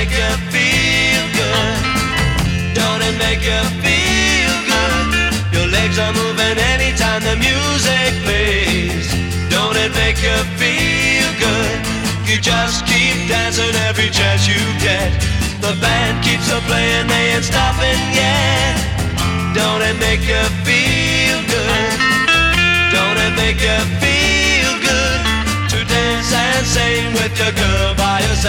make you feel good? Don't it make you feel good? Your legs are moving anytime the music plays. Don't it make you feel good? You just keep dancing every chance you get. The band keeps on playing, they ain't stopping yet. Don't it make you feel good? Don't it make you feel good to dance and sing with your girl?